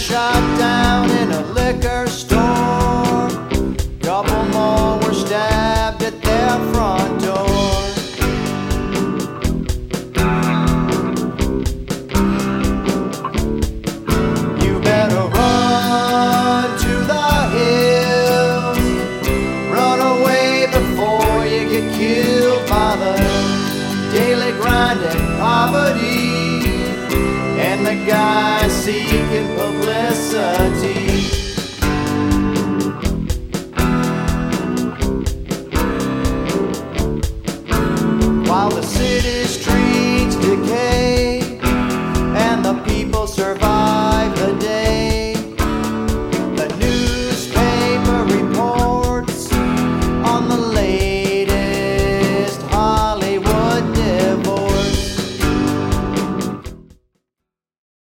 shot down in a liquor store. Couple more were stabbed at their front door. You better run to the hills, run away before you get killed by the daily grind and poverty, and the guy seeking publicity. While the city streets decay and the people survive